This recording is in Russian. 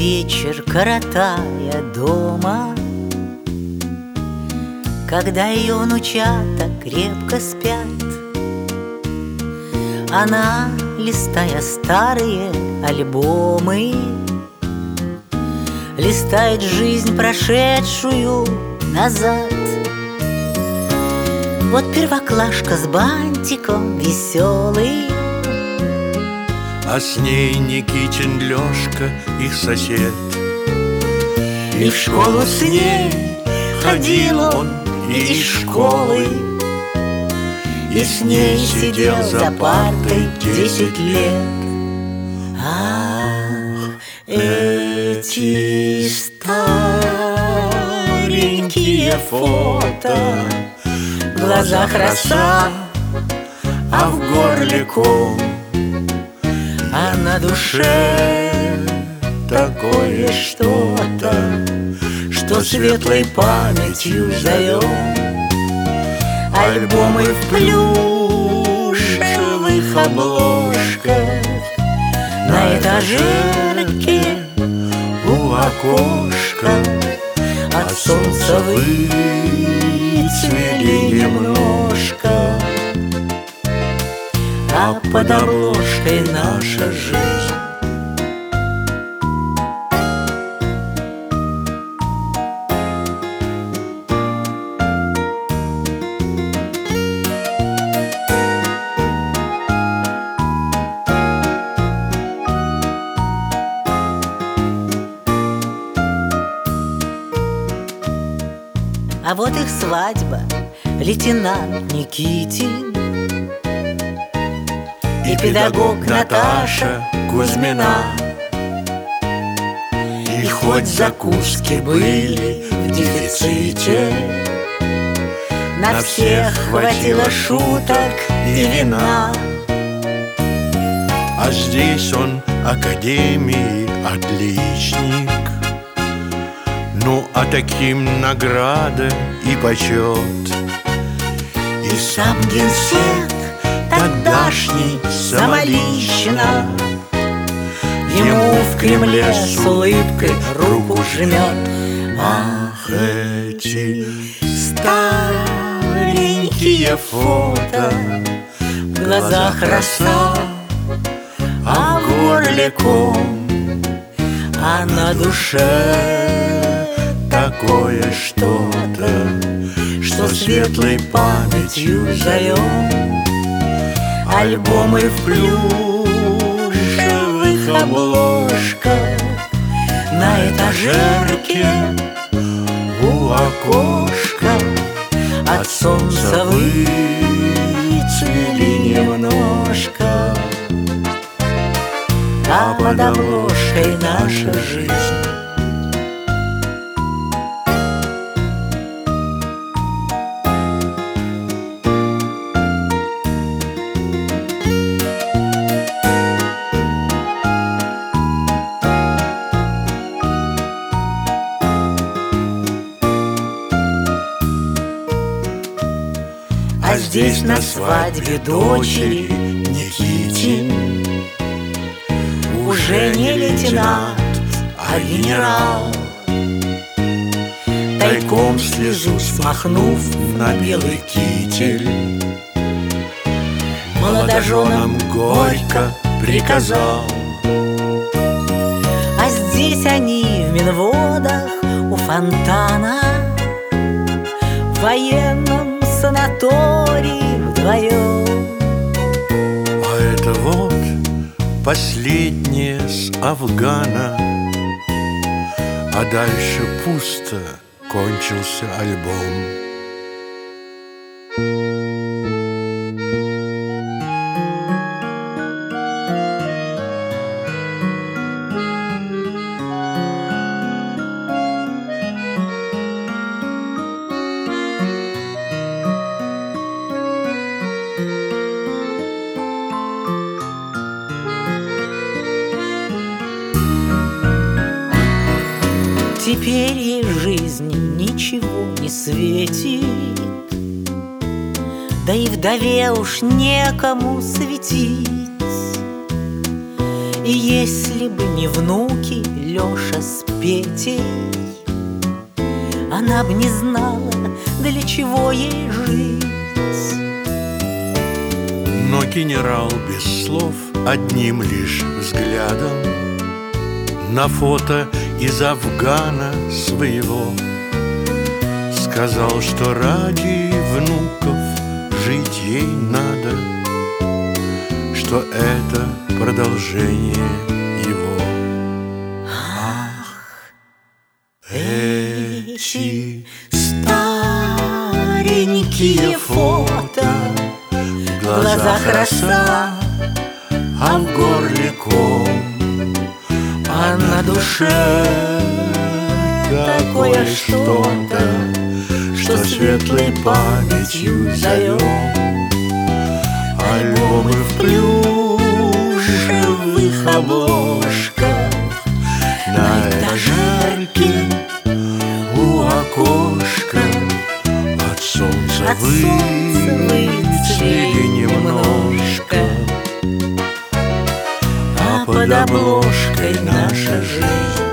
вечер, коротая дома, когда ее внучата крепко спят, она, листая старые альбомы, листает жизнь, прошедшую назад. Вот первоклашка с бантиком веселый, а с ней Никитин Лёшка, их сосед. И в школу с ней ходил он, и из школы, и с ней сидел за партой 10 лет. Ах, эти старенькие фото, в глазах роса, а в горле ком, а на душе такое что-то, что светлой памятью зовем. Альбомы в плюшевых обложках, на этажерке у окошка от солнца выцвели немножко, а под обложкой наша жизнь. А вот их свадьба, лейтенант Никитин и педагог Наташа Кузьмина. И хоть закуски были в дефиците, на всех хватило шуток и вина. А здесь он академии отличник, ну, а таким награда и почет. И сам генсек тогдашний самолично ему в Кремле с улыбкой руку жмет. Ах, эти старенькие фото, В глазах роса, а в горле ком, а на душе такое что-то, что светлой памятью зовем. Альбомы в плюшевых обложках, на этажерке у окошка от солнца выцвели немножко, а под обложкой наша жизнь. А здесь на свадьбе дочери Никитин уже не лейтенант, а генерал. Тайком слезу смахнув на белый китель, молодоженам горько приказал. А здесь они в Минводах у фонтана, в военном санатории вдвоем. А это вот последнее с Афгана, а дальше пусто кончился альбом. Теперь ей в жизни ничего не светит, да и вдове уж некому светить. И если бы не внуки Леша с Петей, она б не знала, для чего ей жить. Но генерал без слов, одним лишь взглядом на фото из Афгана своего сказал, что ради внуков жить ей надо, что это продолжение его. Ах, эти старенькие фото, в глазах роса, а в горле ком, а на душе такое что-то, что светлой памятью зовем. Альбомы в плюшевых обложках, на этажерке у окошка, от солнца выцвели немножко, а под обложкой наша жизнь.